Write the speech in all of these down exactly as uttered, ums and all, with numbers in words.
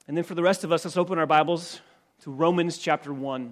And then for the rest of us, let's open our Bibles to Romans chapter one.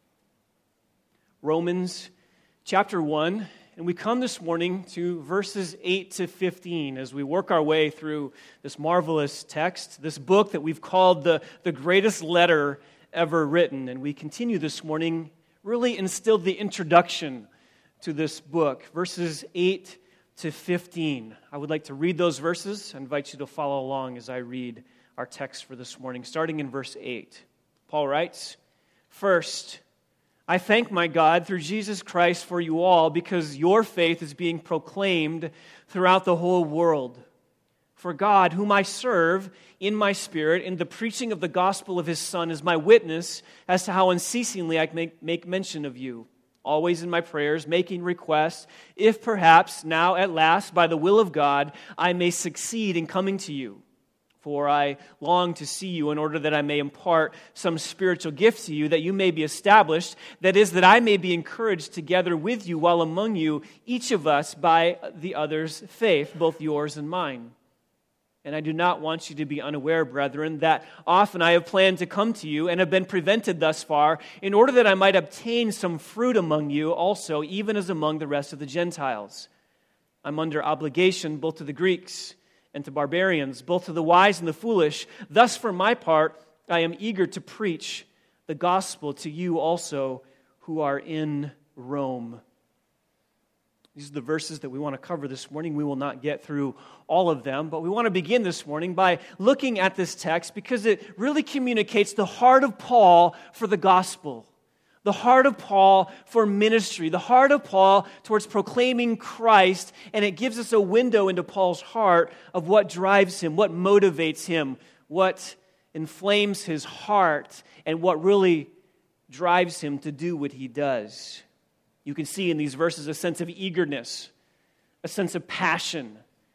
Romans chapter one, and we come this morning to verses eight to fifteen as we work our way through this marvelous text, this book that we've called the, the greatest letter ever written. And we continue this morning, really instilled the introduction to this book, verses eight to fifteen. I would like to read those verses. I invite you to follow along as I read our text for this morning, starting in verse eight. Paul writes, "First, I thank my God through Jesus Christ for you all, because your faith is being proclaimed throughout the whole world. For God, whom I serve in my spirit in the preaching of the gospel of his Son, is my witness as to how unceasingly I make, make mention of you, always in my prayers, making requests, if perhaps now at last, by the will of God, I may succeed in coming to you. For I long to see you in order that I may impart some spiritual gift to you, that you may be established, that is, that I may be encouraged together with you while among you, each of us by the other's faith, both yours and mine. And I do not want you to be unaware, brethren, that often I have planned to come to you and have been prevented thus far, in order that I might obtain some fruit among you also, even as among the rest of the Gentiles. I'm under obligation both to the Greeks and to barbarians, both to the wise and the foolish. Thus, for my part, I am eager to preach the gospel to you also who are in Rome." These are the verses that we want to cover this morning. We will not get through all of them, but we want to begin this morning by looking at this text because it really communicates the heart of Paul for the gospel. The heart of Paul for ministry, the heart of Paul towards proclaiming Christ, and it gives us a window into Paul's heart of what drives him, what motivates him, what inflames his heart, and what really drives him to do what he does. You can see in these verses a sense of eagerness, a sense of passion,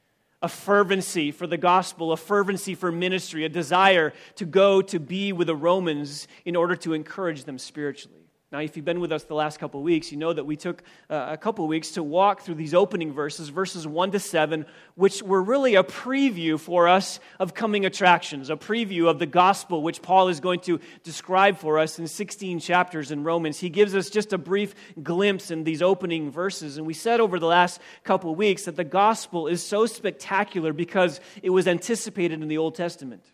a fervency for the gospel, a fervency for ministry, a desire to go to be with the Romans in order to encourage them spiritually. Now, if you've been with us the last couple of weeks, you know that we took uh, a couple of weeks to walk through these opening verses, verses one to seven, which were really a preview for us of coming attractions, a preview of the gospel, which Paul is going to describe for us in sixteen chapters in Romans. He gives us just a brief glimpse in these opening verses. And we said over the last couple of weeks that the gospel is so spectacular because it was anticipated in the Old Testament.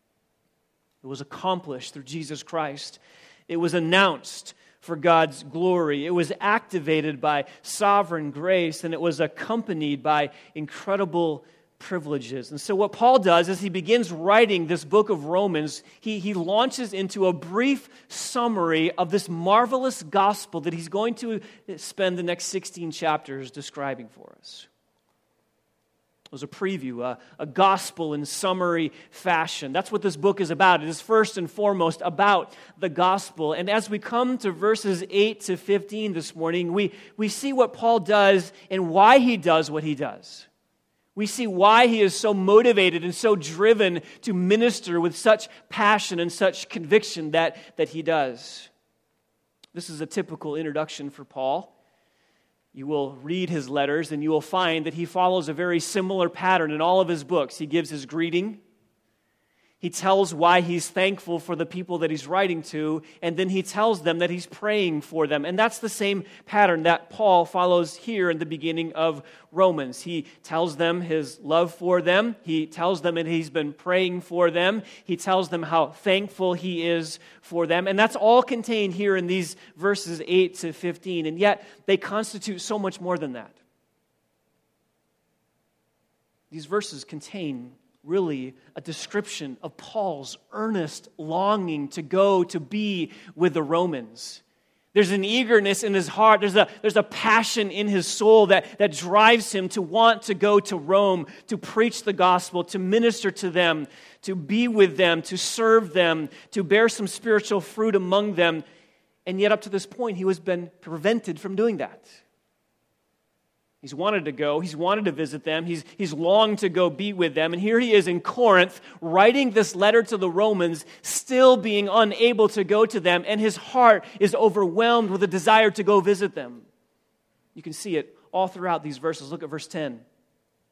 It was accomplished through Jesus Christ. It was announced for God's glory. It was activated by sovereign grace, and it was accompanied by incredible privileges. And so what Paul does is he begins writing this book of Romans. He, he launches into a brief summary of this marvelous gospel that he's going to spend the next sixteen chapters describing for us. It was a preview, a, a gospel in summary fashion. That's what this book is about. It is first and foremost about the gospel. And as we come to verses eight to fifteen this morning, we, we see what Paul does and why he does what he does. We see why he is so motivated and so driven to minister with such passion and such conviction that, that he does. This is a typical introduction for Paul. You will read his letters and you will find that he follows a very similar pattern in all of his books. He gives his greeting. He tells why he's thankful for the people that he's writing to, and then he tells them that he's praying for them. And that's the same pattern that Paul follows here in the beginning of Romans. He tells them his love for them. He tells them that he's been praying for them. He tells them how thankful he is for them. And that's all contained here in these verses eight to fifteen. And yet they constitute so much more than that. These verses contain really a description of Paul's earnest longing to go to be with the Romans. There's an eagerness in his heart. There's a, there's a passion in his soul that, that drives him to want to go to Rome, to preach the gospel, to minister to them, to be with them, to serve them, to bear some spiritual fruit among them. And yet up to this point, he has been prevented from doing that. He's wanted to go. He's wanted to visit them. He's, he's longed to go be with them. And here he is in Corinth, writing this letter to the Romans, still being unable to go to them. And his heart is overwhelmed with a desire to go visit them. You can see it all throughout these verses. Look at verse ten.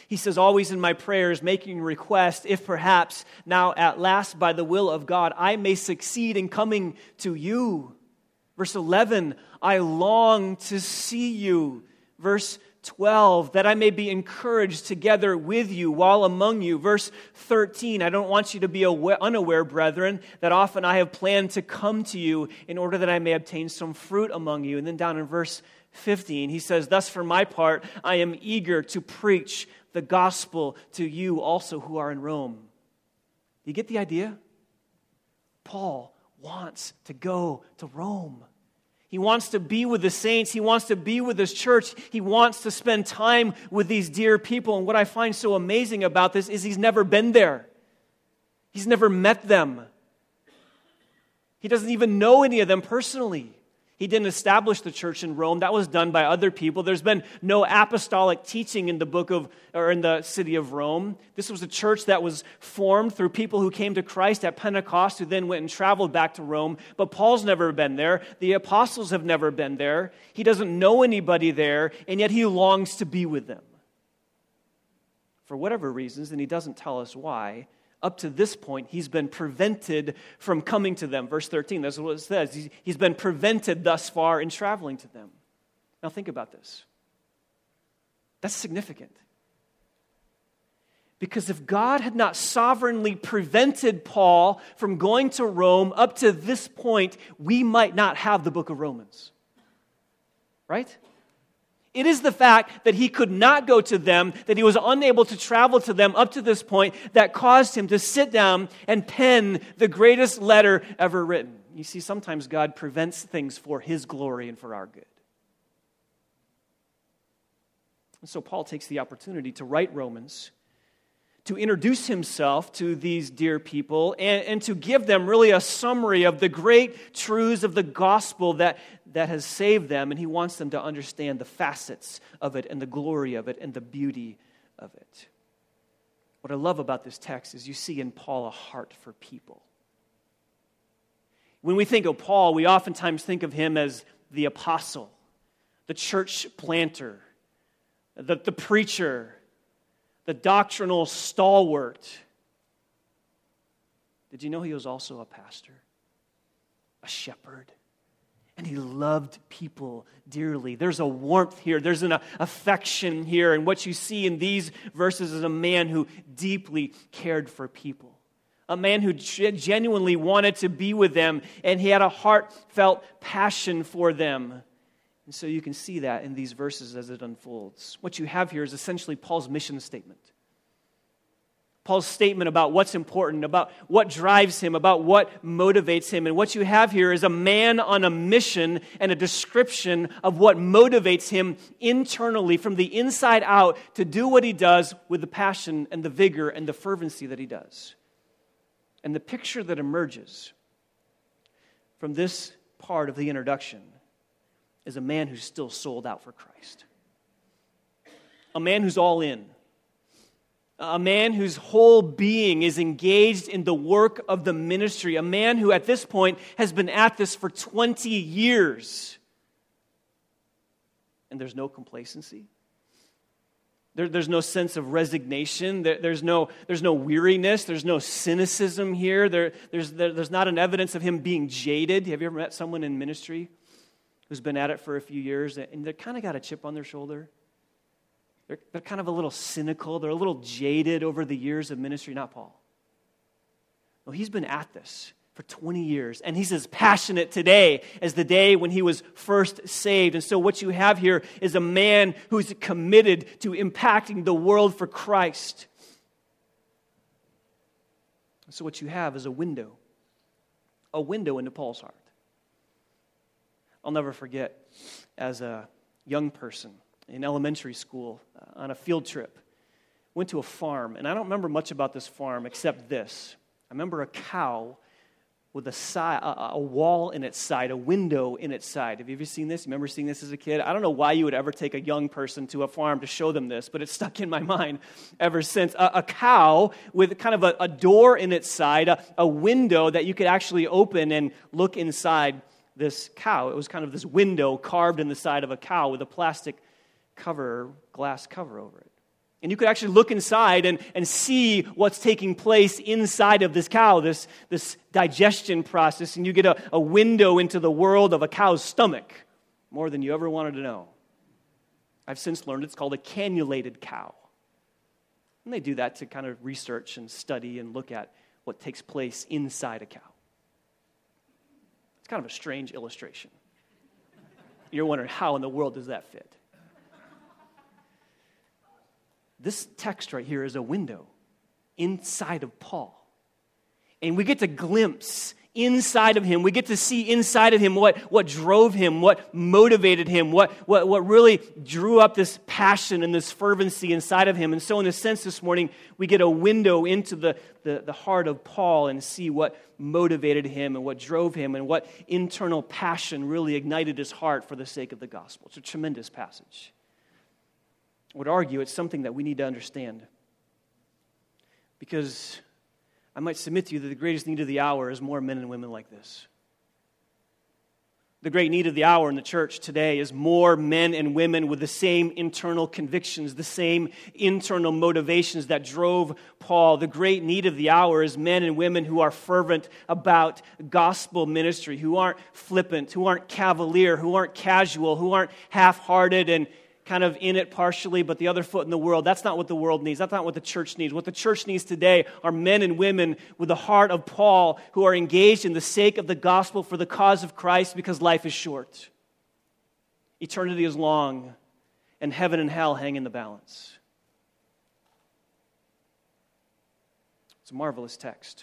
He says, always in my prayers, making request, if perhaps now at last by the will of God, I may succeed in coming to you. Verse eleven, I long to see you. Verse twelve, that I may be encouraged together with you while among you. Verse thirteen, I don't want you to be aware, unaware, brethren, that often I have planned to come to you in order that I may obtain some fruit among you. And then down in verse fifteen, he says, thus for my part, I am eager to preach the gospel to you also who are in Rome. You get the idea? Paul wants to go to Rome. He wants to be with the saints. He wants to be with his church. He wants to spend time with these dear people. And what I find so amazing about this is he's never been there. He's never met them. He doesn't even know any of them personally. He didn't establish the church in Rome. That was done by other people. There's been no apostolic teaching in the book of, or in the city of Rome. This was a church that was formed through people who came to Christ at Pentecost, who then went and traveled back to Rome. But Paul's never been there. The apostles have never been there. He doesn't know anybody there, and yet he longs to be with them. For whatever reasons, and he doesn't tell us why, up to this point, he's been prevented from coming to them. Verse thirteen, that's what it says. He's been prevented thus far in traveling to them. Now think about this. That's significant. Because if God had not sovereignly prevented Paul from going to Rome up to this point, we might not have the book of Romans. Right? It is the fact that he could not go to them, that he was unable to travel to them up to this point, that caused him to sit down and pen the greatest letter ever written. You see, sometimes God prevents things for his glory and for our good. And so Paul takes the opportunity to write Romans, to introduce himself to these dear people, and, and to give them really a summary of the great truths of the gospel that, that has saved them, and he wants them to understand the facets of it and the glory of it and the beauty of it. What I love about this text is you see in Paul a heart for people. When we think of Paul, we oftentimes think of him as the apostle, the church planter, the, the preacher, the doctrinal stalwart. Did you know he was also a pastor, a shepherd? And he loved people dearly. There's a warmth here. There's an affection here. And what you see in these verses is a man who deeply cared for people. A man who genuinely wanted to be with them. And he had a heartfelt passion for them. And so you can see that in these verses as it unfolds. What you have here is essentially Paul's mission statement. Paul's statement about what's important, about what drives him, about what motivates him. And what you have here is a man on a mission and a description of what motivates him internally from the inside out to do what he does with the passion and the vigor and the fervency that he does. And the picture that emerges from this part of the introduction is a man who's still sold out for Christ. A man who's all in. A man whose whole being is engaged in the work of the ministry. A man who at this point has been at this for twenty years. And there's no complacency. There, there's no sense of resignation. There, there's, no, there's no weariness. There's no cynicism here. There, there's, there, there's not an evidence of him being jaded. Have you ever met someone in ministry who's been at it for a few years and they've kind of got a chip on their shoulder? They're, they're kind of a little cynical. They're a little jaded over the years of ministry. Not Paul. No, he's been at this for twenty years, and he's as passionate today as the day when he was first saved. And so what you have here is a man who's committed to impacting the world for Christ. And so what you have is a window, a window into Paul's heart. I'll never forget, as a young person, in elementary school, uh, on a field trip, went to a farm, and I don't remember much about this farm except this. I remember a cow with a, side, a, a wall in its side, a window in its side. Have you ever seen this? You remember seeing this as a kid? I don't know why you would ever take a young person to a farm to show them this, but it's stuck in my mind ever since. A, a cow with kind of a, a door in its side, a, a window that you could actually open and look inside this cow. It was kind of this window carved in the side of a cow with a plastic cover, glass cover over it. And you could actually look inside and, and see what's taking place inside of this cow, this, this digestion process, and you get a, a window into the world of a cow's stomach, more than you ever wanted to know. I've since learned it's called a cannulated cow. And they do that to kind of research and study and look at what takes place inside a cow. It's kind of a strange illustration. You're wondering, how in the world does that fit? This text right here is a window inside of Paul. And we get to glimpse inside of him. We get to see inside of him what, what drove him, what motivated him, what, what, what really drew up this passion and this fervency inside of him. And so in a sense this morning, we get a window into the, the, the heart of Paul and see what motivated him and what drove him and what internal passion really ignited his heart for the sake of the gospel. It's a tremendous passage. I would argue it's something that we need to understand. Because I might submit to you that the greatest need of the hour is more men and women like this. The great need of the hour in the church today is more men and women with the same internal convictions, the same internal motivations that drove Paul. The great need of the hour is men and women who are fervent about gospel ministry, who aren't flippant, who aren't cavalier, who aren't casual, who aren't half-hearted and kind of in it partially, but the other foot in the world. That's not what the world needs. That's not what the church needs. What the church needs today are men and women with the heart of Paul who are engaged in the sake of the gospel for the cause of Christ because life is short. Eternity is long, and heaven and hell hang in the balance. It's a marvelous text.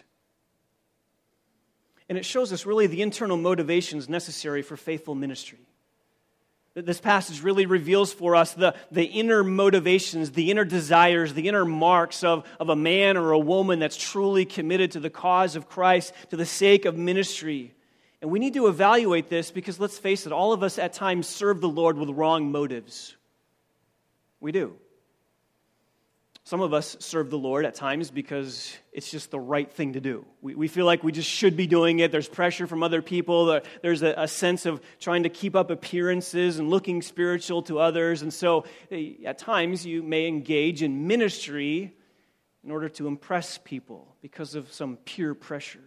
And it shows us really the internal motivations necessary for faithful ministry. This passage really reveals for us the, the inner motivations, the inner desires, the inner marks of, of a man or a woman that's truly committed to the cause of Christ, to the sake of ministry. And we need to evaluate this because, let's face it, all of us at times serve the Lord with wrong motives. We do. Some of us serve the Lord at times because it's just the right thing to do. We, we feel like we just should be doing it. There's pressure from other people. There's a, a sense of trying to keep up appearances and looking spiritual to others. And so at times you may engage in ministry in order to impress people because of some peer pressure.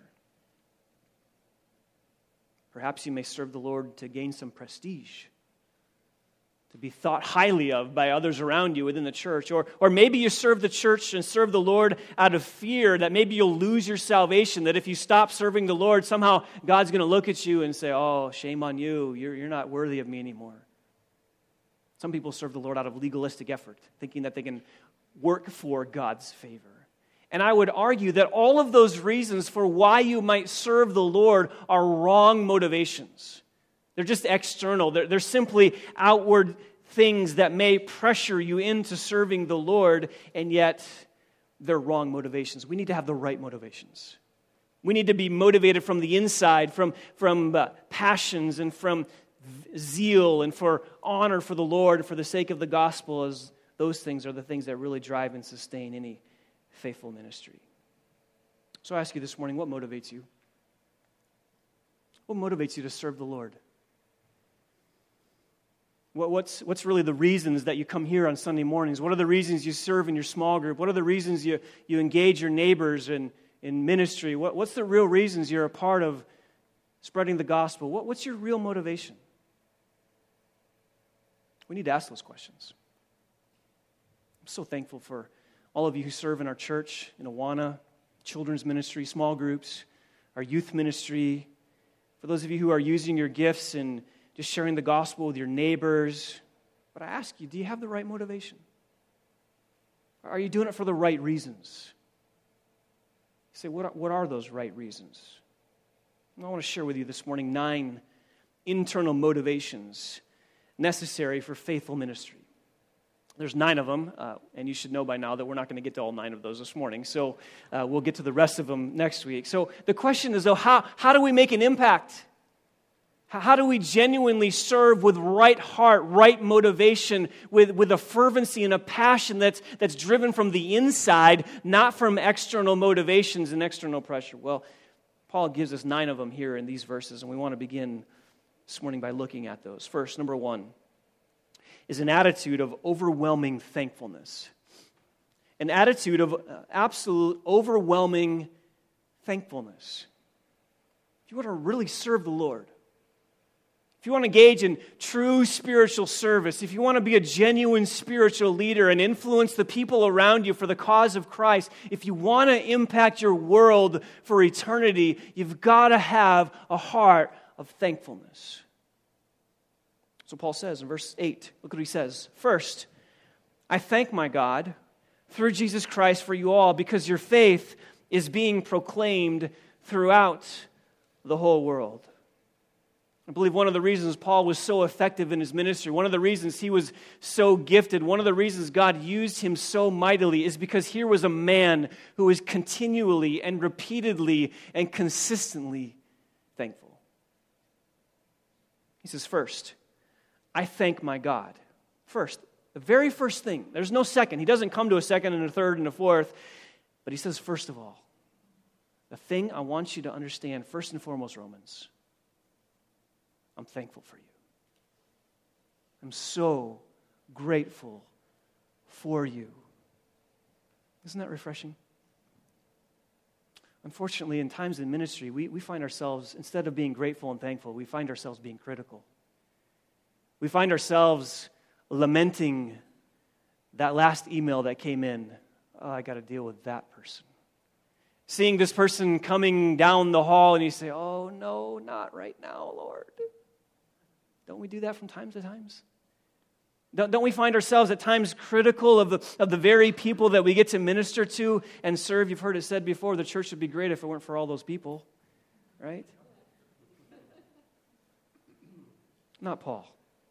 Perhaps you may serve the Lord to gain some prestige, to be thought highly of by others around you within the church. Or, or maybe you serve the church and serve the Lord out of fear that maybe you'll lose your salvation, that if you stop serving the Lord, somehow God's going to look at you and say, oh, shame on you, you're, you're not worthy of me anymore. Some people serve the Lord out of legalistic effort, thinking that they can work for God's favor. And I would argue that all of those reasons for why you might serve the Lord are wrong motivations. They're just external. They're, they're simply outward things that may pressure you into serving the Lord, and yet they're wrong motivations. We need to have the right motivations. We need to be motivated from the inside, from, from uh, passions and from zeal and for honor for the Lord, for the sake of the gospel, as those things are the things that really drive and sustain any faithful ministry. So I ask you this morning, what motivates you? What motivates you to serve the Lord? What's, what's really the reasons that you come here on Sunday mornings? What are the reasons you serve in your small group? What are the reasons you, you engage your neighbors in, in ministry? What, what's the real reasons you're a part of spreading the gospel? What, what's your real motivation? We need to ask those questions. I'm so thankful for all of you who serve in our church, in Awana, children's ministry, small groups, our youth ministry. For those of you who are using your gifts and just sharing the gospel with your neighbors. But I ask you, do you have the right motivation? Are you doing it for the right reasons? You say, what are, what are those right reasons? And I want to share with you this morning nine internal motivations necessary for faithful ministry. There's nine of them, uh, and you should know by now that we're not going to get to all nine of those this morning. So uh, we'll get to the rest of them next week. So the question is, though, how, how do we make an impact? How do we genuinely serve with right heart, right motivation, with, with a fervency and a passion that's, that's driven from the inside, not from external motivations and external pressure? Well, Paul gives us nine of them here in these verses, and we want to begin this morning by looking at those. First, number one, is an attitude of overwhelming thankfulness. an attitude of absolute, overwhelming thankfulness. If you want to really serve the Lord, if you want to engage in true spiritual service, if you want to be a genuine spiritual leader and influence the people around you for the cause of Christ, if you want to impact your world for eternity, you've got to have a heart of thankfulness. So Paul says in verse eight, look what he says. First, I thank my God through Jesus Christ for you all, because your faith is being proclaimed throughout the whole world. I believe one of the reasons Paul was so effective in his ministry, one of the reasons he was so gifted, one of the reasons God used him so mightily is because here was a man who was continually and repeatedly and consistently thankful. He says, first, I thank my God. First, the very first thing. There's no second. He doesn't come to a second and a third and a fourth, but he says, first of all, the thing I want you to understand, first and foremost, Romans, I'm thankful for you. I'm so grateful for you. Isn't that refreshing? Unfortunately, in times in ministry, we, we find ourselves, instead of being grateful and thankful, we find ourselves being critical. We find ourselves lamenting that last email that came in. Oh, I got to deal with that person. Seeing this person coming down the hall and you say, oh, no, not right now, Lord. Don't we do that from time to times? Don't, don't we find ourselves at times critical of the, of the very people that we get to minister to and serve? You've heard it said before, the church would be great if it weren't for all those people, right? Not Paul.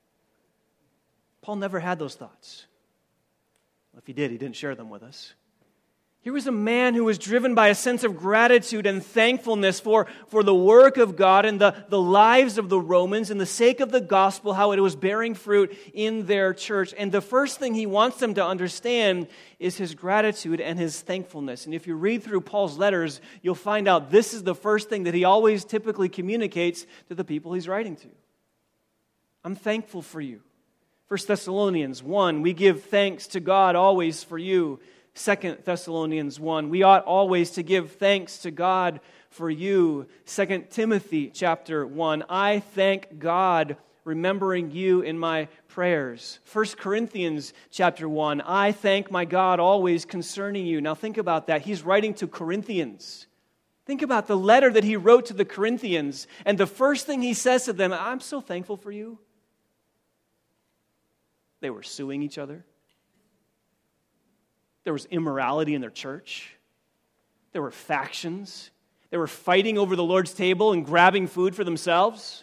Paul never had those thoughts. Well, if he did, he didn't share them with us. Here was a man who was driven by a sense of gratitude and thankfulness for, for the work of God and the, the lives of the Romans and the sake of the gospel, how it was bearing fruit in their church. And the first thing he wants them to understand is his gratitude and his thankfulness. And if you read through Paul's letters, you'll find out this is the first thing that he always typically communicates to the people he's writing to. I'm thankful for you. First Thessalonians one, we give thanks to God always for you. Second Thessalonians one, we ought always to give thanks to God for you. Second Timothy chapter one, I thank God remembering you in my prayers. First Corinthians chapter one, I thank my God always concerning you. Now think about that. He's writing to Corinthians. Think about the letter that he wrote to the Corinthians. And the first thing he says to them, I'm so thankful for you. They were suing each other. There was immorality in their church. There were factions. They were fighting over the Lord's table and grabbing food for themselves.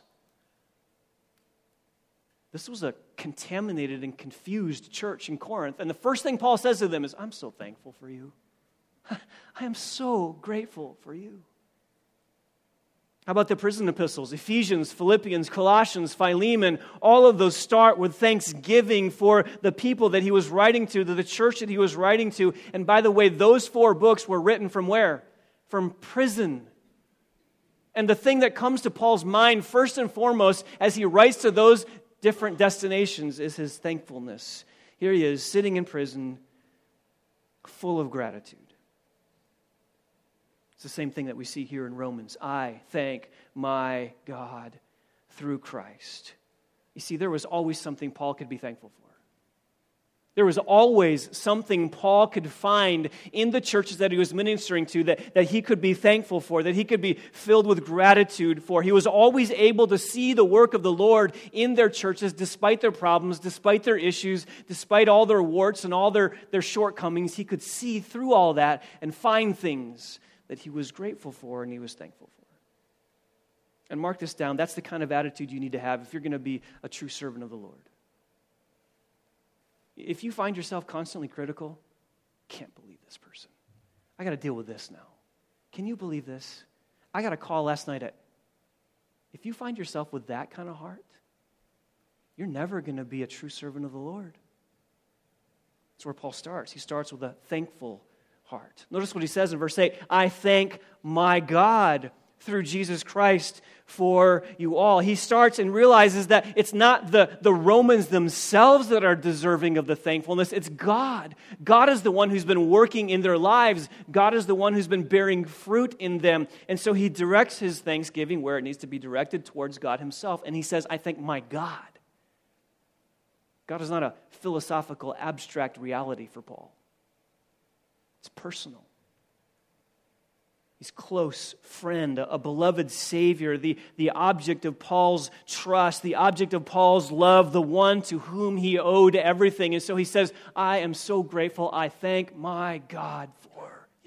This was a contaminated and confused church in Corinth. And the first thing Paul says to them is, I'm so thankful for you. I am so grateful for you. How about the prison epistles? Ephesians, Philippians, Colossians, Philemon, all of those start with thanksgiving for the people that he was writing to, to the church that he was writing to. And by the way, those four books were written from where? From prison. And the thing that comes to Paul's mind first and foremost as he writes to those different destinations is his thankfulness. Here he is, sitting in prison, full of gratitude. It's the same thing that we see here in Romans. I thank my God through Christ. You see, there was always something Paul could be thankful for. There was always something Paul could find in the churches that he was ministering to that, that he could be thankful for, that he could be filled with gratitude for. He was always able to see the work of the Lord in their churches despite their problems, despite their issues, despite all their warts and all their, their shortcomings. He could see through all that and find things that he was grateful for and he was thankful for. And mark this down, that's the kind of attitude you need to have if you're going to be a true servant of the Lord. If you find yourself constantly critical, can't believe this person. I got to deal with this now. Can you believe this? I got a call last night at... If you find yourself with that kind of heart, you're never going to be a true servant of the Lord. That's where Paul starts. He starts with a thankful heart. Notice what he says in verse eight. I thank my God through Jesus Christ for you all. He starts and realizes that it's not the, the Romans themselves that are deserving of the thankfulness, it's God. God is the one who's been working in their lives. God is the one who's been bearing fruit in them. And so he directs his thanksgiving where it needs to be directed, towards God himself. And he says, I thank my God. God is not a philosophical, abstract reality for Paul. It's personal. He's close friend, a beloved Savior, the, the object of Paul's trust, the object of Paul's love, the one to whom he owed everything. And so he says, I am so grateful. I thank my God for you.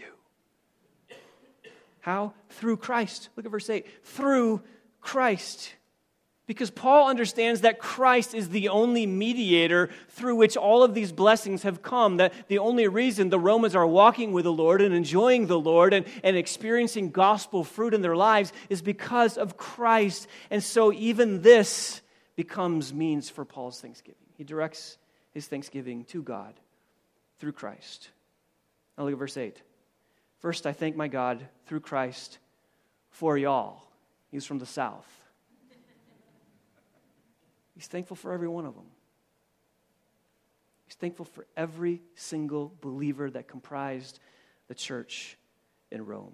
How? Through Christ. Look at verse eight. Through Christ. Because Paul understands that Christ is the only mediator through which all of these blessings have come. That the only reason the Romans are walking with the Lord and enjoying the Lord and, and experiencing gospel fruit in their lives is because of Christ. And so even this becomes means for Paul's thanksgiving. He directs his thanksgiving to God through Christ. Now look at verse eight. First, I thank my God through Christ for y'all. He's from the south. He's thankful for every one of them. He's thankful for every single believer that comprised the church in Rome.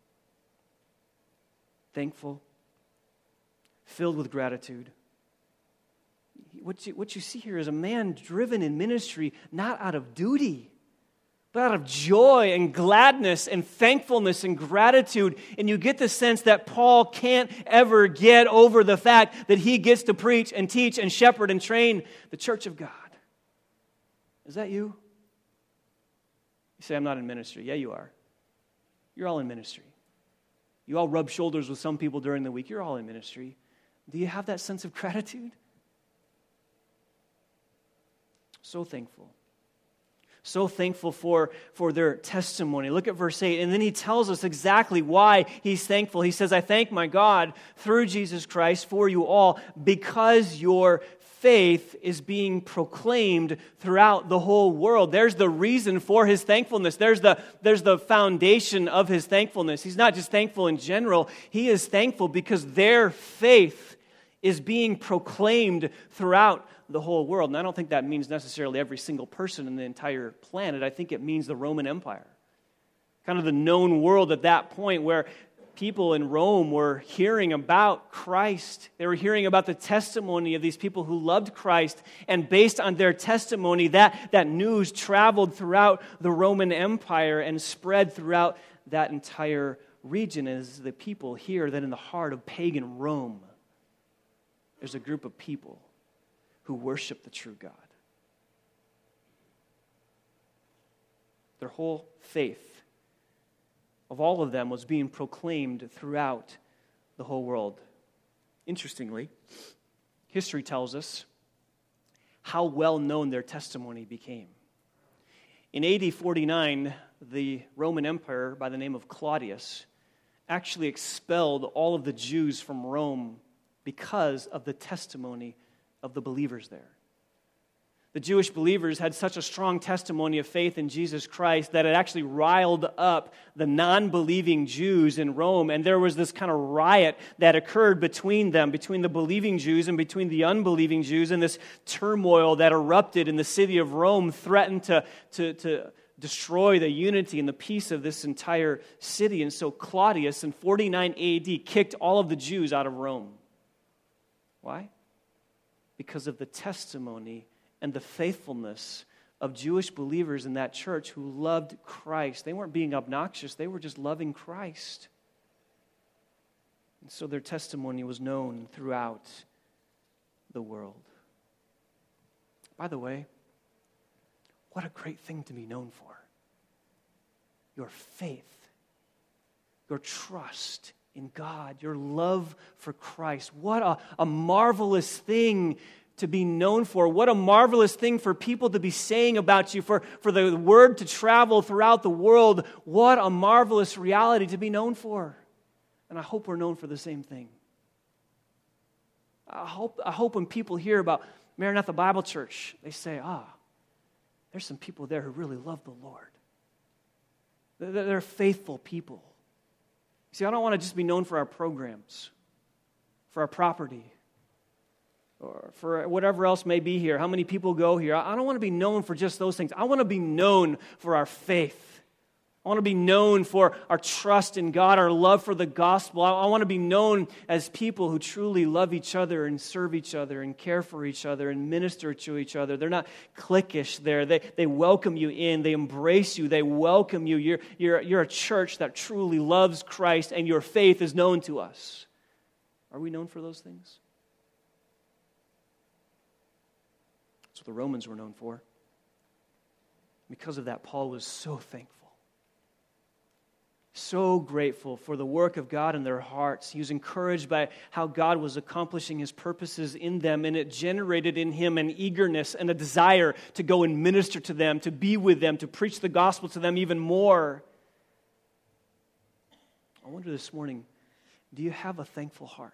Thankful, filled with gratitude. What you, what you see here is a man driven in ministry not out of duty, but out of joy and gladness and thankfulness and gratitude. And you get the sense that Paul can't ever get over the fact that he gets to preach and teach and shepherd and train the church of God. Is that you? You say, I'm not in ministry. Yeah, you are. You're all in ministry. You all rub shoulders with some people during the week. You're all in ministry. Do you have that sense of gratitude? So thankful. So thankful for, for their testimony. Look at verse eight. And then he tells us exactly why he's thankful. He says, I thank my God through Jesus Christ for you all, because your faith is being proclaimed throughout the whole world. There's the reason for his thankfulness. There's the, there's the foundation of his thankfulness. He's not just thankful in general. He is thankful because their faith is being proclaimed throughout the whole world. And I don't think that means necessarily every single person in the entire planet. I think it means the Roman Empire. Kind of the known world at that point, where people in Rome were hearing about Christ. They were hearing about the testimony of these people who loved Christ. And based on their testimony, that, that news traveled throughout the Roman Empire and spread throughout that entire region. As the people hear that in the heart of pagan Rome, there's a group of people who worship the true God. Their whole faith of all of them was being proclaimed throughout the whole world. Interestingly, history tells us how well known their testimony became. In A D forty-nine, the Roman Emperor by the name of Claudius actually expelled all of the Jews from Rome because of the testimony of the believers there. The Jewish believers had such a strong testimony of faith in Jesus Christ that it actually riled up the non-believing Jews in Rome, and there was this kind of riot that occurred between them, between the believing Jews and between the unbelieving Jews, and this turmoil that erupted in the city of Rome threatened to, to, to destroy the unity and the peace of this entire city. And so Claudius in forty-nine A D kicked all of the Jews out of Rome. Why? Because of the testimony and the faithfulness of Jewish believers in that church who loved Christ. They weren't being obnoxious, they were just loving Christ. And so their testimony was known throughout the world. By the way, what a great thing to be known for. Your faith, your trust in God, your love for Christ. What a, a marvelous thing to be known for. What a marvelous thing for people to be saying about you, for, for the word to travel throughout the world. What a marvelous reality to be known for. And I hope we're known for the same thing. I hope, I hope when people hear about Maranatha Bible Church, they say, ah, there's some people there who really love the Lord. They're faithful people. See, I don't want to just be known for our programs, for our property, or for whatever else may be here, how many people go here. I don't want to be known for just those things. I want to be known for our faith. I want to be known for our trust in God, our love for the gospel. I want to be known as people who truly love each other and serve each other and care for each other and minister to each other. They're not cliquish there. They, they welcome you in. They embrace you. They welcome you. You're, you're, you're a church that truly loves Christ, and your faith is known to us. Are we known for those things? That's what the Romans were known for. Because of that, Paul was so thankful. So grateful for the work of God in their hearts. He was encouraged by how God was accomplishing His purposes in them, and it generated in him an eagerness and a desire to go and minister to them, to be with them, to preach the gospel to them even more. I wonder this morning, do you have a thankful heart?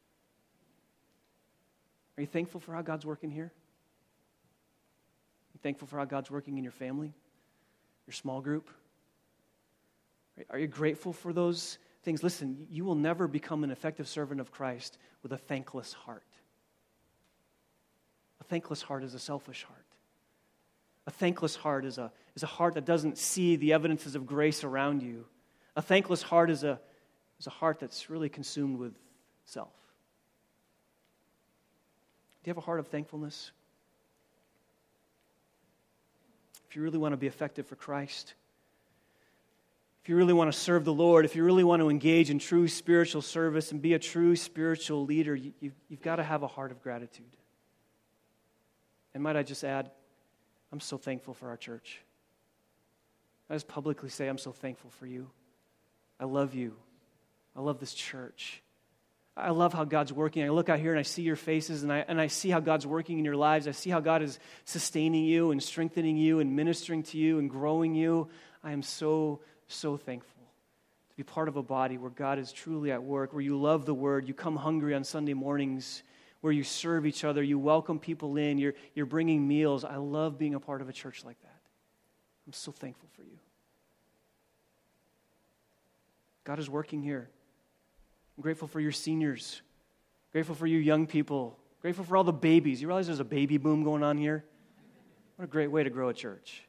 Are you thankful for how God's working here? Are you thankful for how God's working in your family, your small group? Are you grateful for those things? Listen, you will never become an effective servant of Christ with a thankless heart. A thankless heart is a selfish heart. A thankless heart is a, is a heart that doesn't see the evidences of grace around you. A thankless heart is a, is a heart that's really consumed with self. Do you have a heart of thankfulness? If you really want to be effective for Christ, if you really want to serve the Lord, if you really want to engage in true spiritual service and be a true spiritual leader, you, you've, you've got to have a heart of gratitude. And might I just add, I'm so thankful for our church. I just publicly say I'm so thankful for you. I love you. I love this church. I love how God's working. I look out here and I see your faces, and I and I see how God's working in your lives. I see how God is sustaining you and strengthening you and ministering to you and growing you. I am so, so thankful to be part of a body where God is truly at work, where you love the Word, you come hungry on Sunday mornings, where you serve each other, you welcome people in, you're, you're bringing meals. I love being a part of a church like that. I'm so thankful for you. God is working here. I'm grateful for your seniors, grateful for you young people, grateful for all the babies. You realize there's a baby boom going on here? What a great way to grow a church.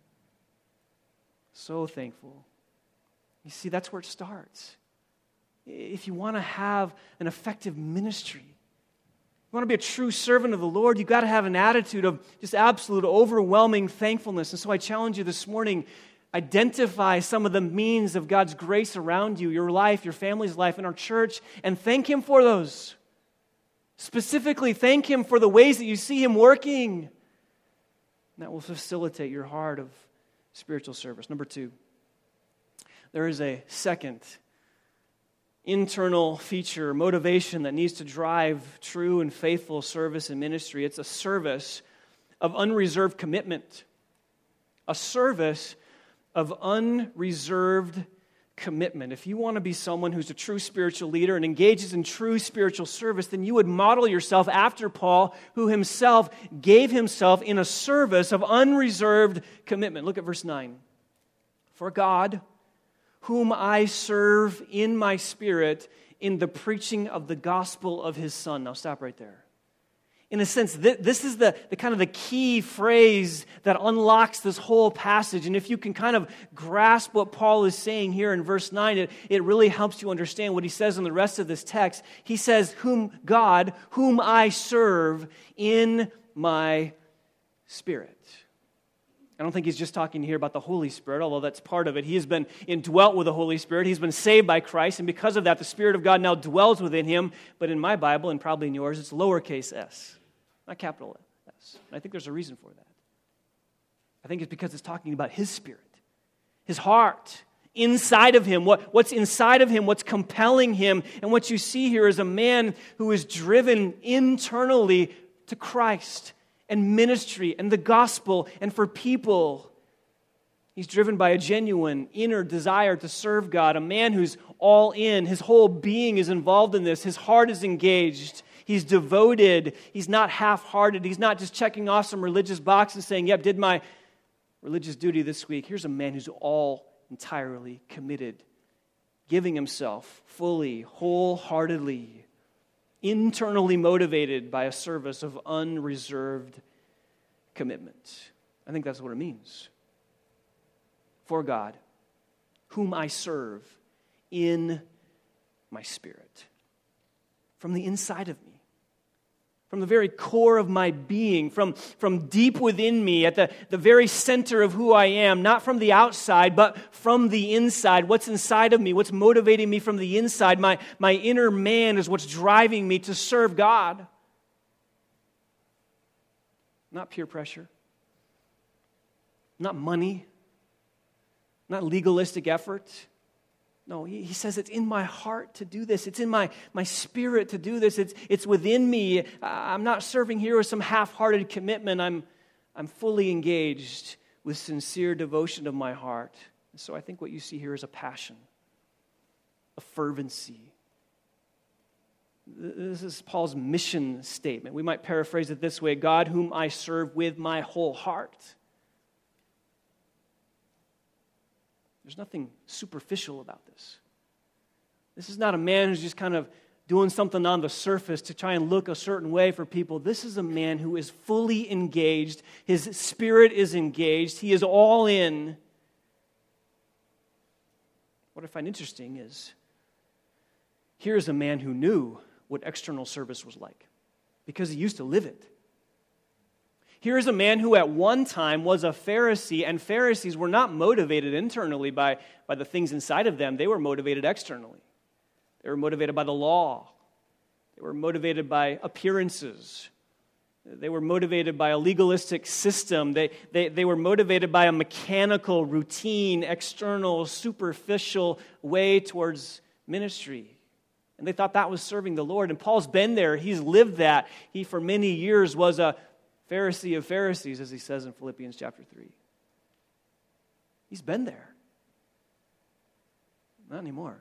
So thankful. You see, that's where it starts. If you want to have an effective ministry, you want to be a true servant of the Lord, you've got to have an attitude of just absolute overwhelming thankfulness. And so I challenge you this morning, identify some of the means of God's grace around you, your life, your family's life, and our church, and thank Him for those. Specifically, thank Him for the ways that you see Him working. And that will facilitate your heart of spiritual service. Number two, there is a second internal feature, motivation that needs to drive true and faithful service and ministry. It's a service of unreserved commitment. A service of unreserved commitment. If you want to be someone who's a true spiritual leader and engages in true spiritual service, then you would model yourself after Paul, who himself gave himself in a service of unreserved commitment. Look at verse nine. For God, whom I serve in my spirit in the preaching of the gospel of His Son. Now stop right there. In a sense, this is the, the kind of the key phrase that unlocks this whole passage. And if you can kind of grasp what Paul is saying here in verse nine, it, it really helps you understand what he says in the rest of this text. He says, whom God, whom I serve in my spirit. I don't think he's just talking here about the Holy Spirit, although that's part of it. He has been indwelt with the Holy Spirit. He's been saved by Christ, and because of that, the Spirit of God now dwells within him. But in my Bible, and probably in yours, it's lowercase s, not capital S. And I think there's a reason for that. I think it's because it's talking about His Spirit, His heart, inside of him, what, what's inside of him, what's compelling him. And what you see here is a man who is driven internally to Christ and ministry and the gospel and for people. He's driven by a genuine inner desire to serve God, a man who's all in. His whole being is involved in this. His heart is engaged. He's devoted. He's not half-hearted. He's not just checking off some religious box and saying, yep, did my religious duty this week. Here's a man who's all entirely committed giving himself fully, wholeheartedly, internally motivated by a service of unreserved commitment. I think that's what it means. For God, whom I serve in my spirit, from the inside of me, from the very core of my being, from, from deep within me, at the, the very center of who I am, not from the outside, but from the inside. What's inside of me, what's motivating me from the inside, my, my inner man is what's driving me to serve God. Not peer pressure, not money, not legalistic effort. No, he, he says it's in my heart to do this. It's in my, my spirit to do this. It's, it's within me. I'm not serving here with some half-hearted commitment. I'm, I'm fully engaged with sincere devotion of my heart. And so I think what you see here is a passion, a fervency. This is Paul's mission statement. We might paraphrase it this way: God, whom I serve with my whole heart. There's nothing superficial about this. This is not a man who's just kind of doing something on the surface to try and look a certain way for people. This is a man who is fully engaged. His spirit is engaged. He is all in. What I find interesting is, here's a man who knew what external service was like because he used to live it. Here's a man who at one time was a Pharisee, and Pharisees were not motivated internally by, by the things inside of them. They were motivated externally. They were motivated by the law. They were motivated by appearances. They were motivated by a legalistic system. They, they, they were motivated by a mechanical, routine, external, superficial way towards ministry. And they thought that was serving the Lord. And Paul's been there. He's lived that. He, for many years, was a Pharisee of Pharisees, as he says in Philippians chapter three. He's been there. Not anymore.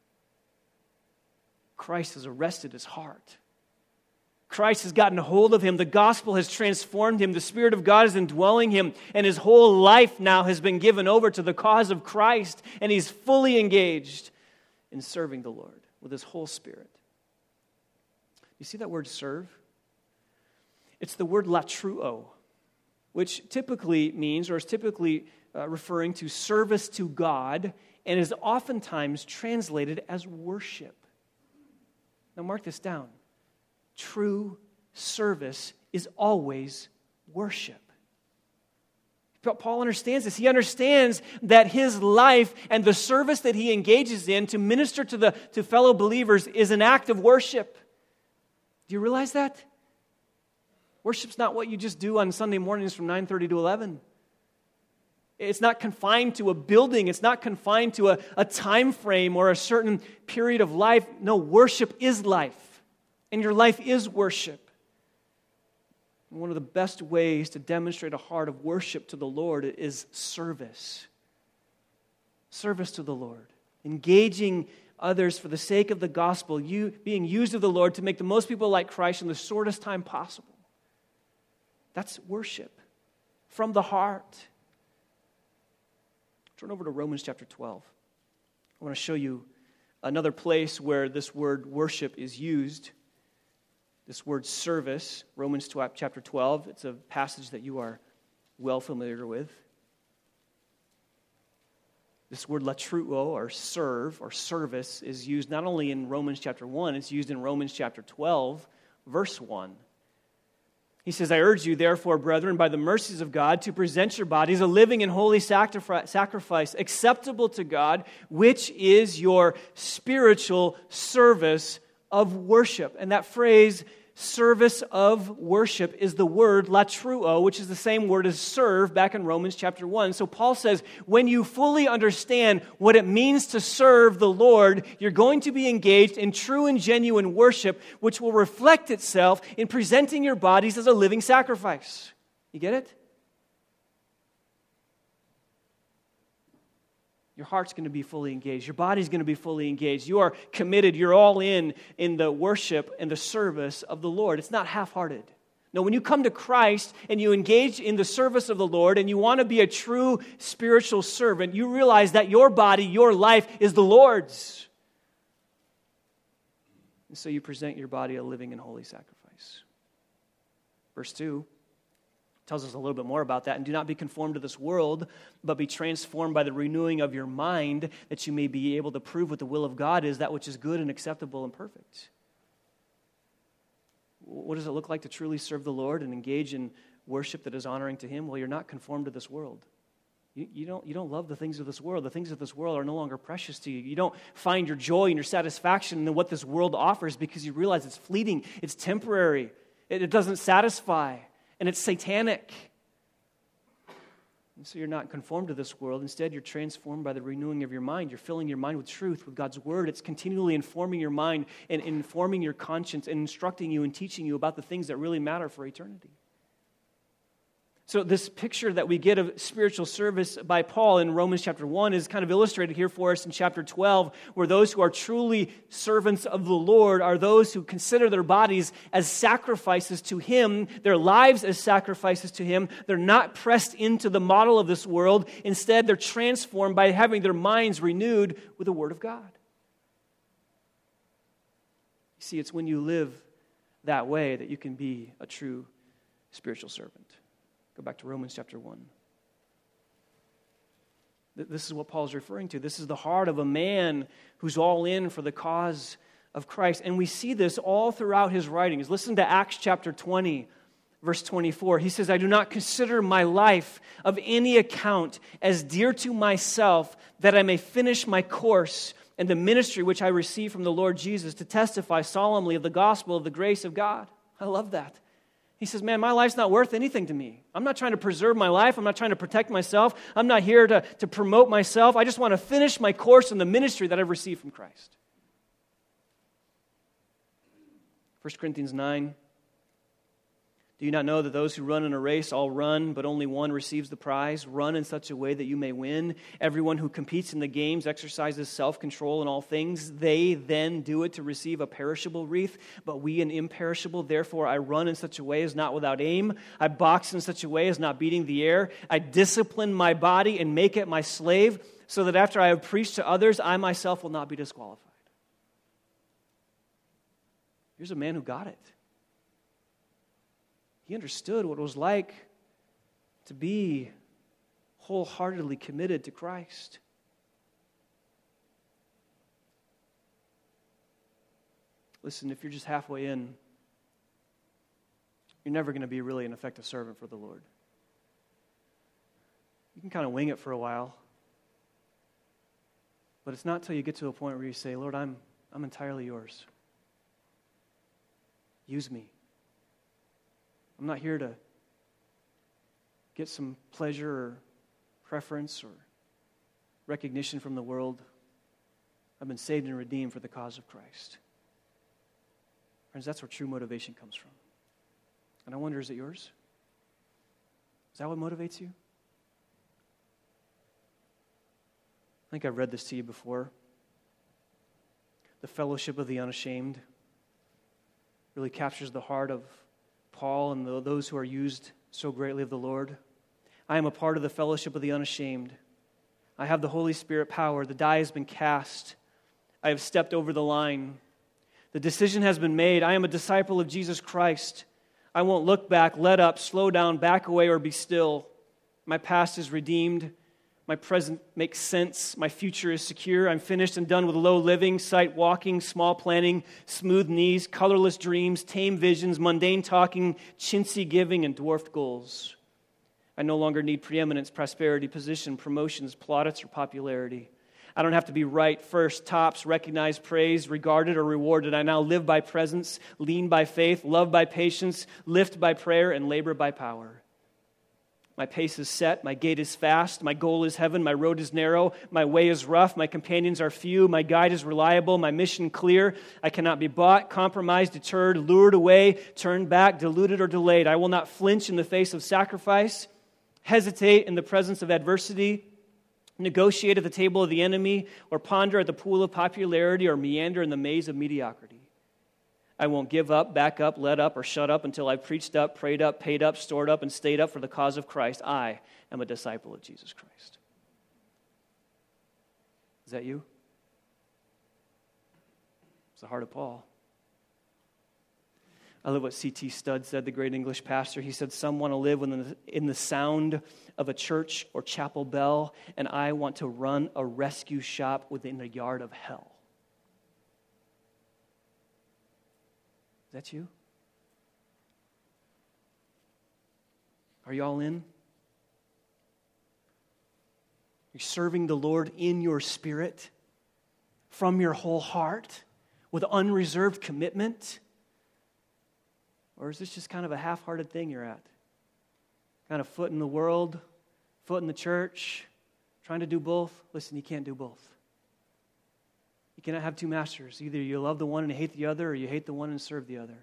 Christ has arrested his heart. Christ has gotten a hold of him. The gospel has transformed him. The Spirit of God is indwelling him. And his whole life now has been given over to the cause of Christ. And he's fully engaged in serving the Lord with his whole spirit. You see that word serve? It's the word latruo, which typically means, or is typically uh, referring to service to God, and is oftentimes translated as worship. Now mark this down. True service is always worship. Paul understands this. He understands that his life and the service that he engages in to minister to the to fellow believers is an act of worship. Do you realize that? Worship's not what you just do on Sunday mornings from nine thirty to eleven. It's not confined to a building. It's not confined to a, a time frame or a certain period of life. No, worship is life. And your life is worship. And one of the best ways to demonstrate a heart of worship to the Lord is service. Service to the Lord. Engaging others for the sake of the gospel. You being used of the Lord to make the most people like Christ in the shortest time possible. That's worship from the heart. Turn over to Romans chapter twelve. I want to show you another place where this word worship is used. This word service, Romans chapter twelve. It's a passage that you are well familiar with. This word latruo, or serve, or service, is used not only in Romans chapter one, it's used in Romans chapter twelve, verse one. He says, I urge you, therefore, brethren, by the mercies of God, to present your bodies a living and holy sacrifice, acceptable to God, which is your spiritual service of worship. And that phrase, service of worship, is the word latruo, which is the same word as serve back in Romans chapter one. So Paul says, when you fully understand what it means to serve the Lord, you're going to be engaged in true and genuine worship, which will reflect itself in presenting your bodies as a living sacrifice. You get it? Your heart's going to be fully engaged. Your body's going to be fully engaged. You are committed. You're all in in the worship and the service of the Lord. It's not half-hearted. No, when you come to Christ and you engage in the service of the Lord and you want to be a true spiritual servant, you realize that your body, your life is the Lord's. And so you present your body a living and holy sacrifice. Verse two tells us a little bit more about that. And do not be conformed to this world, but be transformed by the renewing of your mind, that you may be able to prove what the will of God is, that which is good and acceptable and perfect. What does it look like to truly serve the Lord and engage in worship that is honoring to Him? Well, you're not conformed to this world. You, you, don't, you don't love the things of this world. The things of this world are no longer precious to you. You don't find your joy and your satisfaction in what this world offers because you realize it's fleeting, it's temporary, it, it doesn't satisfy, and it's satanic. And so you're not conformed to this world. Instead, you're transformed by the renewing of your mind. You're filling your mind with truth, with God's Word. It's continually informing your mind and informing your conscience and instructing you and teaching you about the things that really matter for eternity. So this picture that we get of spiritual service by Paul in Romans chapter one is kind of illustrated here for us in chapter twelve, where those who are truly servants of the Lord are those who consider their bodies as sacrifices to Him, their lives as sacrifices to Him. They're not pressed into the model of this world. Instead, they're transformed by having their minds renewed with the Word of God. You see, it's when you live that way that you can be a true spiritual servant. Go back to Romans chapter one. This is what Paul's referring to. This is the heart of a man who's all in for the cause of Christ. And we see this all throughout his writings. Listen to Acts chapter twenty, verse twenty-four. He says, I do not consider my life of any account as dear to myself, that I may finish my course and the ministry which I received from the Lord Jesus, to testify solemnly of the gospel of the grace of God. I love that. He says, man, my life's not worth anything to me. I'm not trying to preserve my life. I'm not trying to protect myself. I'm not here to, to promote myself. I just want to finish my course in the ministry that I've received from Christ. First Corinthians nine. Do you not know that those who run in a race all run, but only one receives the prize? Run in such a way that you may win. Everyone who competes in the games exercises self-control in all things. They then do it to receive a perishable wreath, but we an imperishable. Therefore I run in such a way as not without aim. I box in such a way as not beating the air. I discipline my body and make it my slave, so that after I have preached to others, I myself will not be disqualified. Here's a man who got it. He understood what it was like to be wholeheartedly committed to Christ. Listen, if you're just halfway in, you're never going to be really an effective servant for the Lord. You can kind of wing it for a while, but it's not until you get to a point where you say, Lord, I'm, I'm entirely yours. Use me. I'm not here to get some pleasure or preference or recognition from the world. I've been saved and redeemed for the cause of Christ. Friends, that's where true motivation comes from. And I wonder, is it yours? Is that what motivates you? I think I've read this to you before. The fellowship of the unashamed really captures the heart of Paul and the, those who are used so greatly of the Lord. I am a part of the fellowship of the unashamed. I have the Holy Spirit power. The die has been cast. I have stepped over the line. The decision has been made. I am a disciple of Jesus Christ. I won't look back, let up, slow down, back away, or be still. My past is redeemed. My present makes sense. My future is secure. I'm finished and done with low living, sight walking, small planning, smooth knees, colorless dreams, tame visions, mundane talking, chintzy giving, and dwarfed goals. I no longer need preeminence, prosperity, position, promotions, plaudits, or popularity. I don't have to be right, first, tops, recognized, praised, regarded, or rewarded. I now live by presence, lean by faith, love by patience, lift by prayer, and labor by power. My pace is set, my gait is fast, my goal is heaven, my road is narrow, my way is rough, my companions are few, my guide is reliable, my mission clear. I cannot be bought, compromised, deterred, lured away, turned back, deluded, or delayed. I will not flinch in the face of sacrifice, hesitate in the presence of adversity, negotiate at the table of the enemy, or ponder at the pool of popularity, or meander in the maze of mediocrity. I won't give up, back up, let up, or shut up until I've preached up, prayed up, paid up, stored up, and stayed up for the cause of Christ. I am a disciple of Jesus Christ. Is that you? It's the heart of Paul. I love what C T Studd said, the great English pastor. He said, some want to live in the, in the sound of a church or chapel bell, and I want to run a rescue shop within the yard of hell. Is that you? Are you all in? You're serving the Lord in your spirit, from your whole heart, with unreserved commitment? Or is this just kind of a half-hearted thing you're at? Kind of foot in the world, foot in the church, trying to do both? Listen, you can't do both. You cannot have two masters. Either you love the one and hate the other, or you hate the one and serve the other.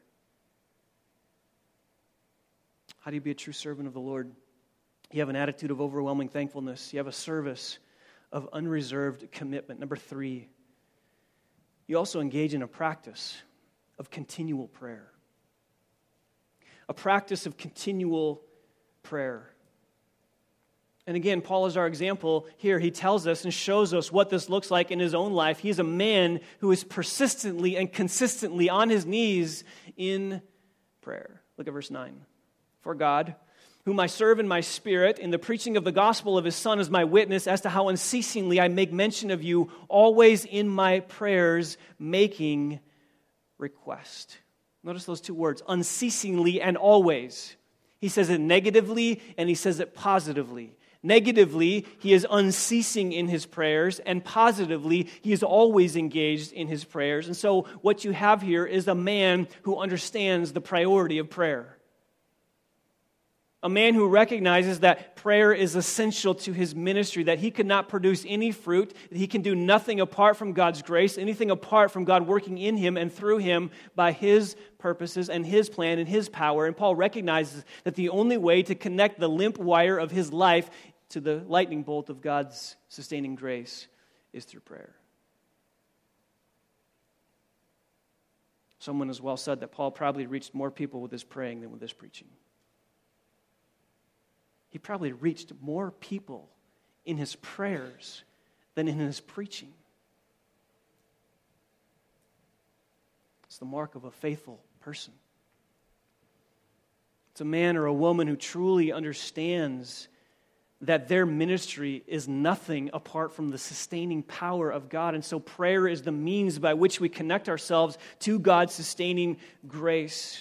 How do you be a true servant of the Lord? You have an attitude of overwhelming thankfulness. You have a service of unreserved commitment. Number three, you also engage in a practice of continual prayer. A practice of continual prayer. And again, Paul is our example here. He tells us and shows us what this looks like in his own life. He's a man who is persistently and consistently on his knees in prayer. Look at verse nine. For God, whom I serve in my spirit, in the preaching of the gospel of his Son as my witness, as to how unceasingly I make mention of you, always in my prayers, making request. Notice those two words, unceasingly and always. He says it negatively and he says it positively. Negatively, he is unceasing in his prayers, and positively, he is always engaged in his prayers. And so what you have here is a man who understands the priority of prayer. A man who recognizes that prayer is essential to his ministry, that he could not produce any fruit, that he can do nothing apart from God's grace, anything apart from God working in him and through him by his purposes and his plan and his power. And Paul recognizes that the only way to connect the limp wire of his life to the lightning bolt of God's sustaining grace is through prayer. Someone has well said that Paul probably reached more people with his praying than with his preaching. He probably reached more people in his prayers than in his preaching. It's the mark of a faithful person. It's a man or a woman who truly understands that their ministry is nothing apart from the sustaining power of God. And so prayer is the means by which we connect ourselves to God's sustaining grace.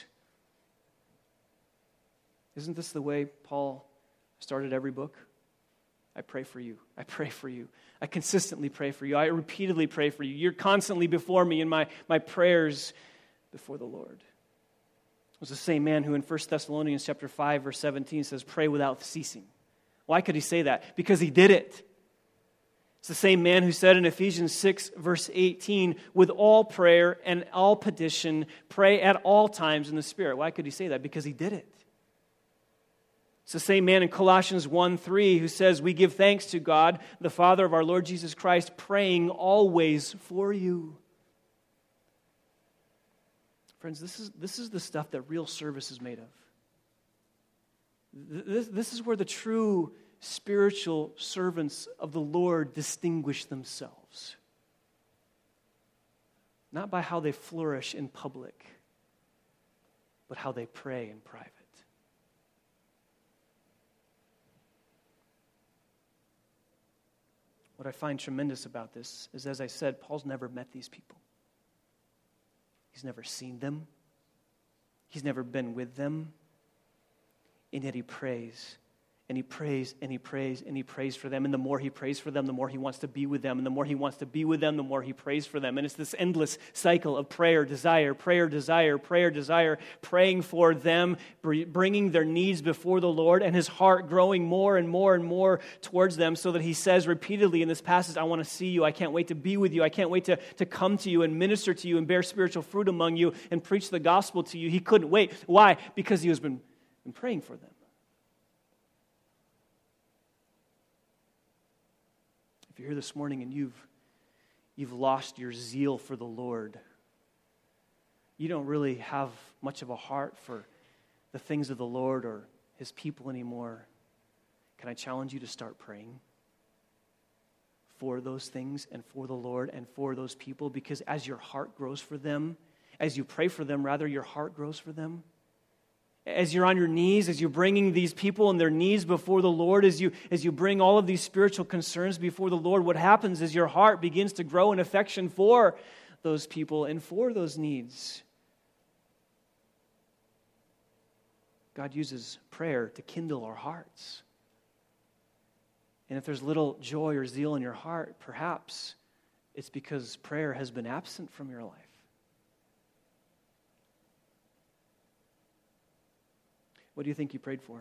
Isn't this the way Paul started every book? I pray for you. I pray for you. I consistently pray for you. I repeatedly pray for you. You're constantly before me in my, my prayers before the Lord. It was the same man who in First Thessalonians chapter five, verse seventeen says, pray without ceasing. Why could he say that? Because he did it. It's the same man who said in Ephesians six, verse eighteen, with all prayer and all petition, pray at all times in the Spirit. Why could he say that? Because he did it. It's the same man in Colossians one three who says, we give thanks to God, the Father of our Lord Jesus Christ, praying always for you. Friends, this is, this is the stuff that real service is made of. This, this is where the true spiritual servants of the Lord distinguish themselves. Not by how they flourish in public, but how they pray in private. What I find tremendous about this is, as I said, Paul's never met these people. He's never seen them. He's never been with them. And yet he prays, and he prays, and he prays, and he prays for them. And the more he prays for them, the more he wants to be with them. And the more he wants to be with them, the more he prays for them. And it's this endless cycle of prayer, desire, prayer, desire, prayer, desire, praying for them, bringing their needs before the Lord, and his heart growing more and more and more towards them, so that he says repeatedly in this passage, I want to see you. I can't wait to be with you. I can't wait to, to come to you and minister to you and bear spiritual fruit among you and preach the gospel to you. He couldn't wait. Why? Because he has been, been praying for them. If you're here this morning and you've, you've lost your zeal for the Lord, you don't really have much of a heart for the things of the Lord or his people anymore, can I challenge you to start praying for those things and for the Lord and for those people? Because as your heart grows for them, as you pray for them, rather, your heart grows for them. As you're on your knees, as you're bringing these people on their knees before the Lord, as you, as you bring all of these spiritual concerns before the Lord, what happens is your heart begins to grow in affection for those people and for those needs. God uses prayer to kindle our hearts. And if there's little joy or zeal in your heart, perhaps it's because prayer has been absent from your life. What do you think you prayed for?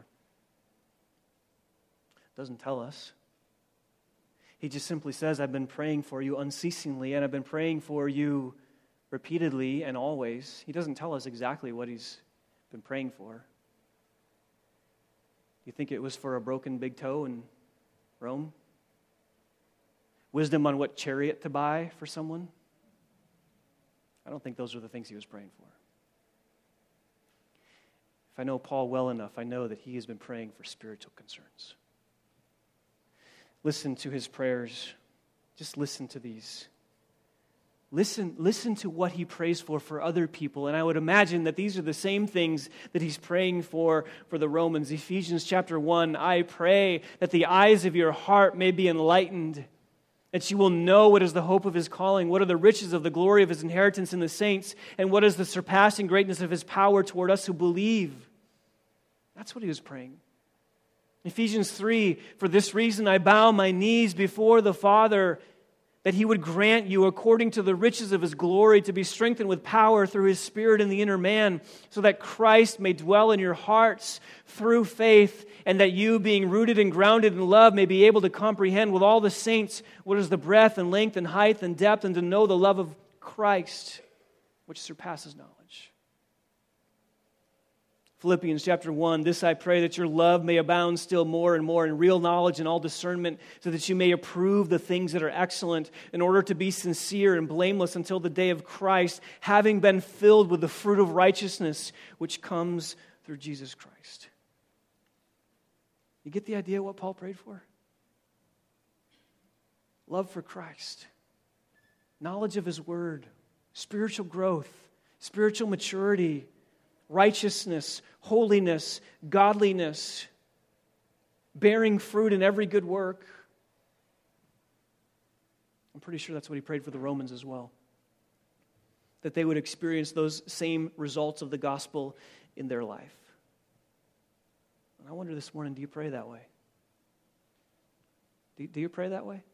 It doesn't tell us. He just simply says, I've been praying for you unceasingly, and I've been praying for you repeatedly and always. He doesn't tell us exactly what he's been praying for. You think it was for a broken big toe in Rome? Wisdom on what chariot to buy for someone? I don't think those are the things he was praying for. If I know Paul well enough, I know that he has been praying for spiritual concerns. Listen to his prayers. Just listen to these. Listen, listen to what he prays for for other people. And I would imagine that these are the same things that he's praying for for the Romans. Ephesians chapter one, I pray that the eyes of your heart may be enlightened, that you will know what is the hope of his calling, what are the riches of the glory of his inheritance in the saints, and what is the surpassing greatness of his power toward us who believe. That's what he was praying. Ephesians three, for this reason I bow my knees before the Father, that he would grant you, according to the riches of his glory, to be strengthened with power through his Spirit in the inner man, so that Christ may dwell in your hearts through faith, and that you, being rooted and grounded in love, may be able to comprehend with all the saints what is the breadth and length and height and depth, and to know the love of Christ, which surpasses knowledge. Philippians chapter one, this I pray, that your love may abound still more and more in real knowledge and all discernment, so that you may approve the things that are excellent, in order to be sincere and blameless until the day of Christ, having been filled with the fruit of righteousness, which comes through Jesus Christ. You get the idea of what Paul prayed for? Love for Christ, knowledge of his word, spiritual growth, spiritual maturity, righteousness, holiness, godliness, bearing fruit in every good work. I'm pretty sure that's what he prayed for the Romans as well. That they would experience those same results of the gospel in their life. And I wonder this morning, do you pray that way? Do, do you pray that way?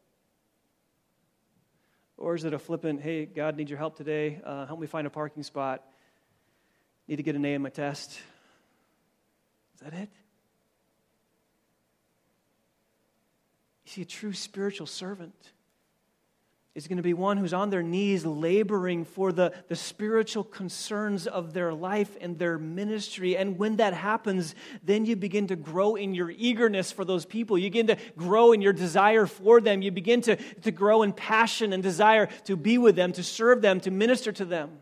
Or is it a flippant, hey, God, need your help today. Uh, help me find a parking spot. Need to get an A in my test. Is that it? You see, a true spiritual servant is going to be one who's on their knees laboring for the, the spiritual concerns of their life and their ministry. And when that happens, then you begin to grow in your eagerness for those people. You begin to grow in your desire for them. You begin to, to grow in passion and desire to be with them, to serve them, to minister to them.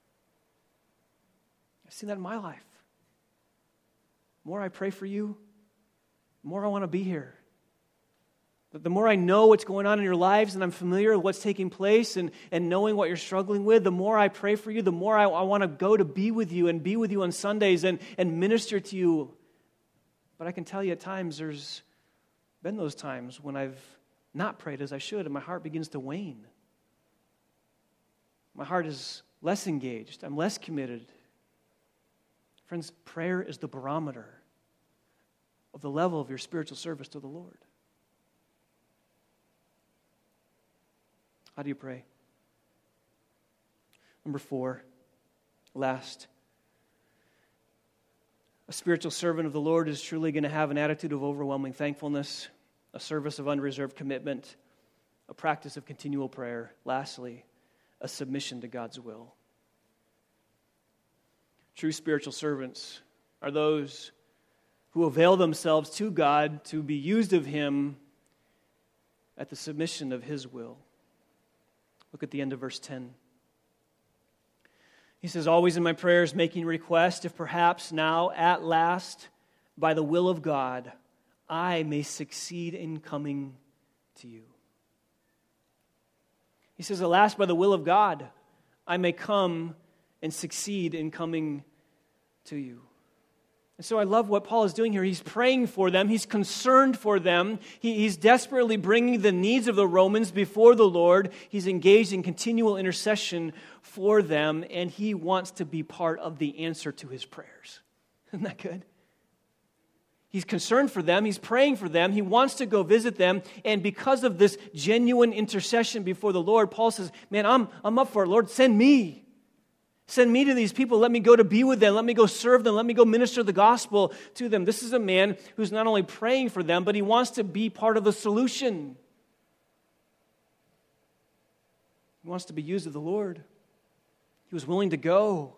I've seen that in my life. The more I pray for you, the more I want to be here. The more I know what's going on in your lives and I'm familiar with what's taking place and, and knowing what you're struggling with, the more I pray for you, the more I, I want to go to be with you and be with you on Sundays and, and minister to you. But I can tell you at times there's been those times when I've not prayed as I should and my heart begins to wane. My heart is less engaged. I'm less committed. Friends, prayer is the barometer of the level of your spiritual service to the Lord. How do you pray? Number four, last. A spiritual servant of the Lord is truly going to have an attitude of overwhelming thankfulness, a service of unreserved commitment, a practice of continual prayer. Lastly, a submission to God's will. True spiritual servants are those who avail themselves to God to be used of Him at the submission of His will. Look at the end of verse ten. He says, always in my prayers making request, if perhaps now, at last, by the will of God, I may succeed in coming to you. He says, at last, by the will of God, I may come and succeed in coming to you. And so I love what Paul is doing here. He's praying for them. He's concerned for them. He, he's desperately bringing the needs of the Romans before the Lord. He's engaged in continual intercession for them, and he wants to be part of the answer to his prayers. Isn't that good? He's concerned for them. He's praying for them. He wants to go visit them. And because of this genuine intercession before the Lord, Paul says, man, I'm, I'm up for it. Lord, send me. Send me to these people. Let me go to be with them. Let me go serve them. Let me go minister the gospel to them. This is a man who's not only praying for them, but he wants to be part of the solution. He wants to be used of the Lord. He was willing to go,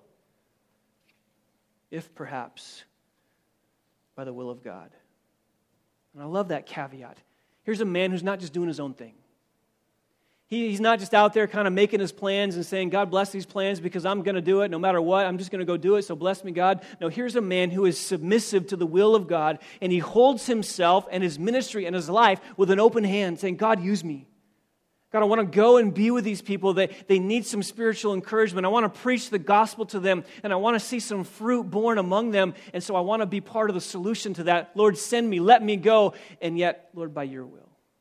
if perhaps by the will of God. And I love that caveat. Here's a man who's not just doing his own thing. He, he's not just out there kind of making his plans and saying, God bless these plans because I'm going to do it no matter what. I'm just going to go do it, so bless me, God. No, here's a man who is submissive to the will of God, and he holds himself and his ministry and his life with an open hand, saying, God, use me. God, I want to go and be with these people. They, they need some spiritual encouragement. I want to preach the gospel to them, and I want to see some fruit born among them, and so I want to be part of the solution to that. Lord, send me. Let me go, and yet, Lord, by your will.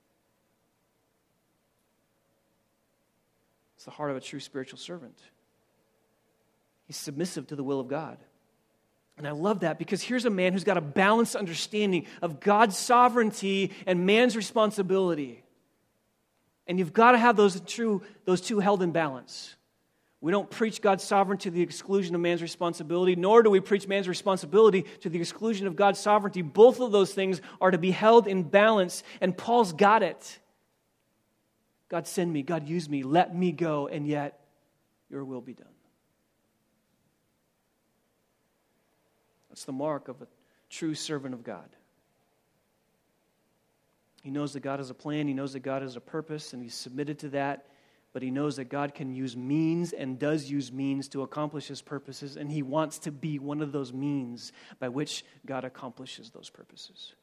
It's the heart of a true spiritual servant. He's submissive to the will of God. And I love that because here's a man who's got a balanced understanding of God's sovereignty and man's responsibility. And you've got to have those two, those two held in balance. We don't preach God's sovereignty to the exclusion of man's responsibility, nor do we preach man's responsibility to the exclusion of God's sovereignty. Both of those things are to be held in balance, and Paul's got it. God, send me. God, use me. Let me go, and yet your will be done. That's the mark of a true servant of God. He knows that God has a plan. He knows that God has a purpose, and he's submitted to that. But he knows that God can use means and does use means to accomplish his purposes, and he wants to be one of those means by which God accomplishes those purposes.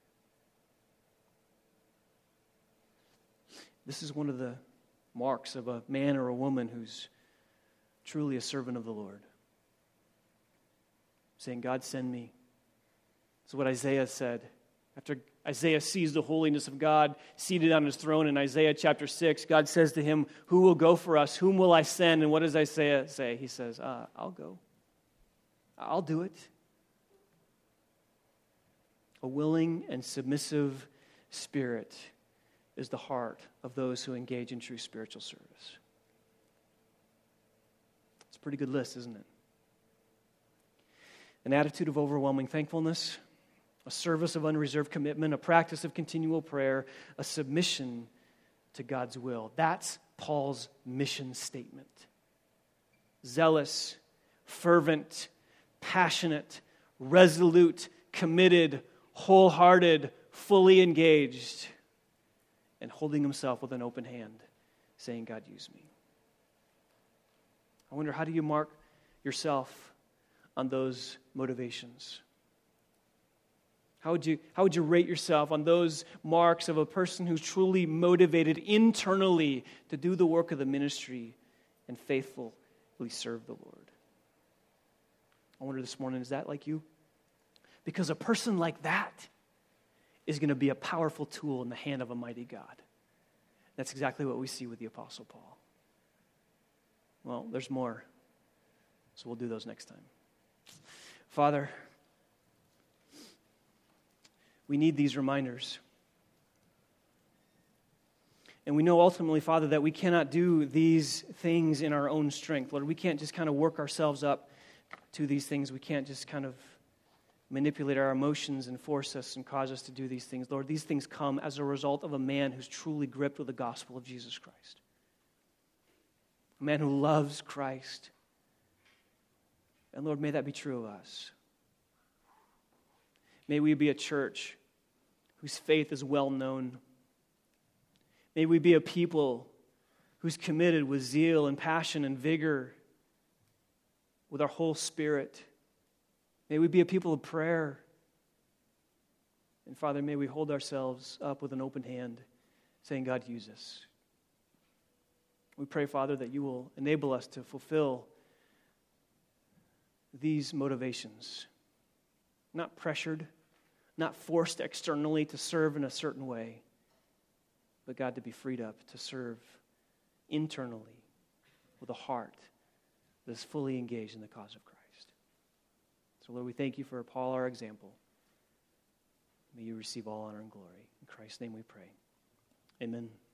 This is one of the marks of a man or a woman who's truly a servant of the Lord. Saying, God, send me. That's what Isaiah said. After Isaiah sees the holiness of God seated on his throne in Isaiah chapter six, God says to him, who will go for us? Whom will I send? And what does Isaiah say? He says, uh, I'll go. I'll do it. A willing and submissive spirit is the heart of those who engage in true spiritual service. It's a pretty good list, isn't it? An attitude of overwhelming thankfulness, a service of unreserved commitment, a practice of continual prayer, a submission to God's will. That's Paul's mission statement. Zealous, fervent, passionate, resolute, committed, wholehearted, fully engaged, and holding himself with an open hand, saying, God, use me. I wonder, how do you mark yourself on those motivations? How would you, how would you rate yourself on those marks of a person who's truly motivated internally to do the work of the ministry and faithfully serve the Lord? I wonder this morning, is that like you? Because a person like that is going to be a powerful tool in the hand of a mighty God. That's exactly what we see with the Apostle Paul. Well, there's more, so we'll do those next time. Father, we need these reminders. And we know ultimately, Father, that we cannot do these things in our own strength. Lord, we can't just kind of work ourselves up to these things. We can't just kind of manipulate our emotions and force us and cause us to do these things. Lord, these things come as a result of a man who's truly gripped with the gospel of Jesus Christ. A man who loves Christ. And Lord, may that be true of us. May we be a church whose faith is well known. May we be a people who's committed with zeal and passion and vigor with our whole spirit. May we be a people of prayer. And Father, may we hold ourselves up with an open hand, saying, God, use us. We pray, Father, that you will enable us to fulfill these motivations, not pressured, not forced externally to serve in a certain way, but God, to be freed up to serve internally with a heart that is fully engaged in the cause of Christ. So, Lord, we thank you for Paul, our example. May you receive all honor and glory. In Christ's name we pray. Amen.